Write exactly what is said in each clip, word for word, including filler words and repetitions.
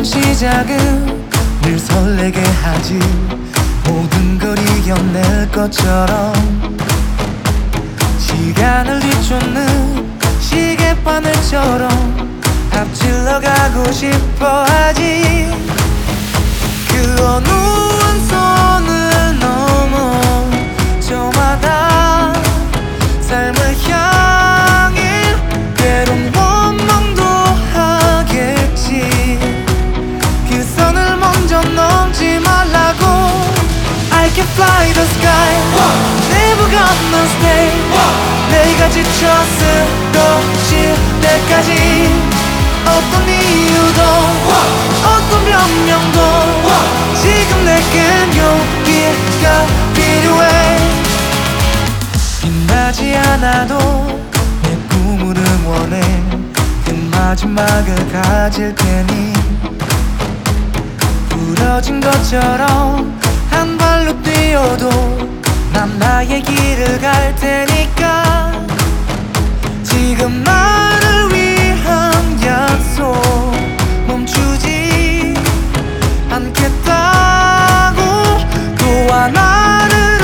시작은 늘 설레게 하지. 모든 걸 이겨낼 것처럼 시간을 뒤쫓는 시계바늘처럼 앞질러 가고 싶어 하지. 그 어느 한 선을 넘어 저마다 삶을 향해 때론 원망도 하겠지. 그 선을 먼저 넘지 말라고. I can fly the sky, never gonna stay. 내가 지쳐 쓰러질 때까지 어떤 이유도 어떤 변명도 지금 내겐 용기가 필요해. 빛나지 않아도 내 꿈을 응원해. 그 마지막을 가질 테니 부러진 것처럼 한 발로 뛰어도 난 나의 길을 갈 테니까. 지금 나를 위한 약속 멈추지 않겠다고. 또 하나를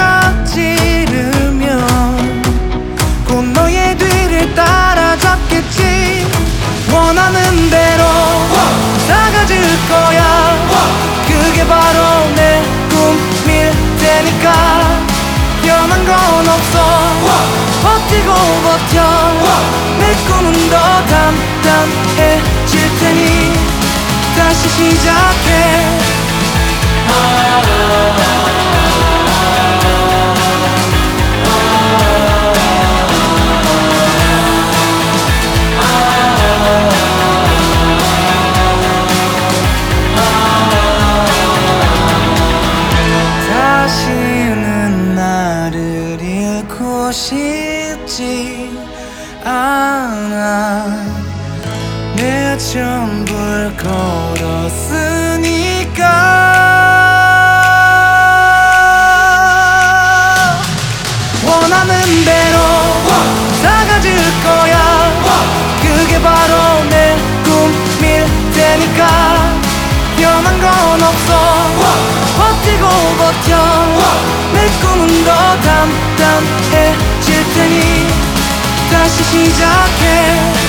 앞지르면 곧 너의 뒤를 따라잡겠지. 원하는 대로 다가질 거야. 그게 바로 내 꿈일 테니까. 변한 건 없어. 버티고 버텨. 내 꿈은 더 단단해질 테니 다시 시작해. 다시는 나를 잃고 싶지 않아. 내 전부를 걸었으니까. 원하는 대로 다가질 거야. 그게 바로 내 꿈일 테니까. 변한 건 없어. 버티고 버텨. 내 꿈은 더 단단해질 테니 다시 시작해.